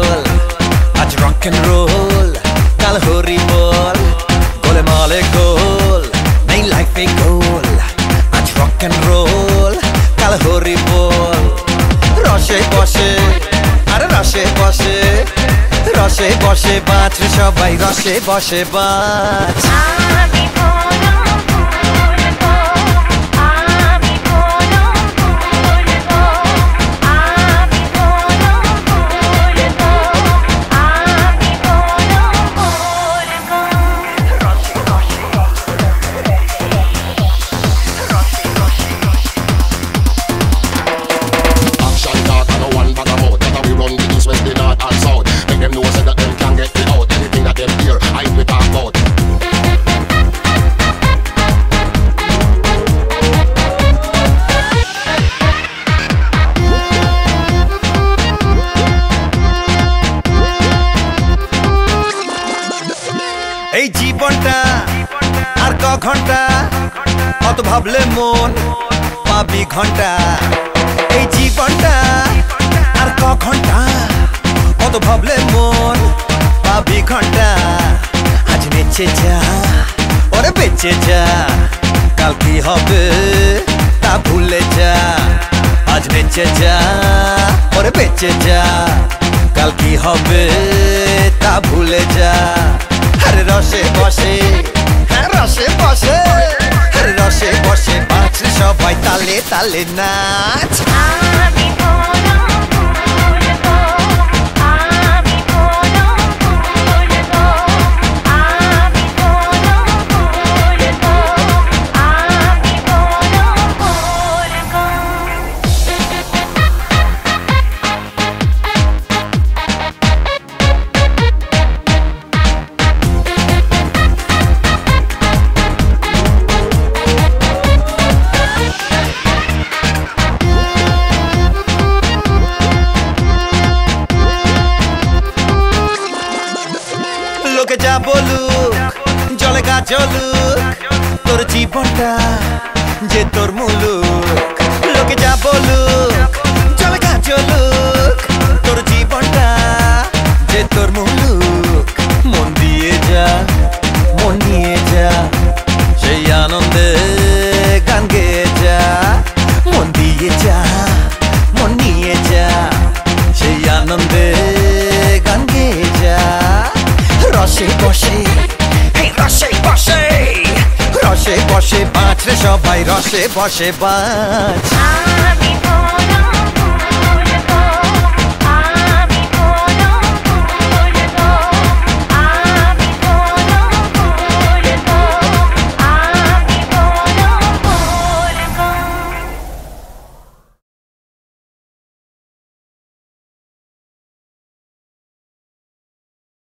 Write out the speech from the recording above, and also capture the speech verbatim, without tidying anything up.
গোল আজ rock and role কাল হরি বল গোলে মালে গোল নেই লাইফে গোল আজ রক এন্ড রোল কাল হরি বল রসে বসে আরে রসে বসে রসে বসে বাঁচ রে সবাই রসে বসে বাঁচ এই জীবনটা আর ক ঘন্টা অত ভাবলে মন পাবি ঘন্টা এই জীবনটা আর ক ঘন্টা অত ভাবলে মন পাবি ঘন্টা আজ বেঁচে যা ওরে বেঁচে যা কাল কি হবে তা ভুলে যা আজ বেঁচে যা ওরে বেঁচে যা কাল কি হবে তা ভুলে যা আরে রসে বসে হ্যাঁ রসে বসে আরে রসে বসে বাঁচ সবাই তালে তালে নাচ লোকে যা বলুক জলে গা জ্বলুক তোর জীবনটা যে তোর মুলুক লোকে যা বলুক জলে গা জ্বলুক তোর জীবনটা যে তোর মুলুক মন দিয়ে যা মন নিয়ে যা সেই আনন্দে গান গেয়ে যা মন দিয়ে যা মন নিয়ে যা সেই আনন্দে গান গেয়ে যা রসে বসে রসে বসে রসে বসে বাঁচ রে সবাই রসে বসে বাঁচ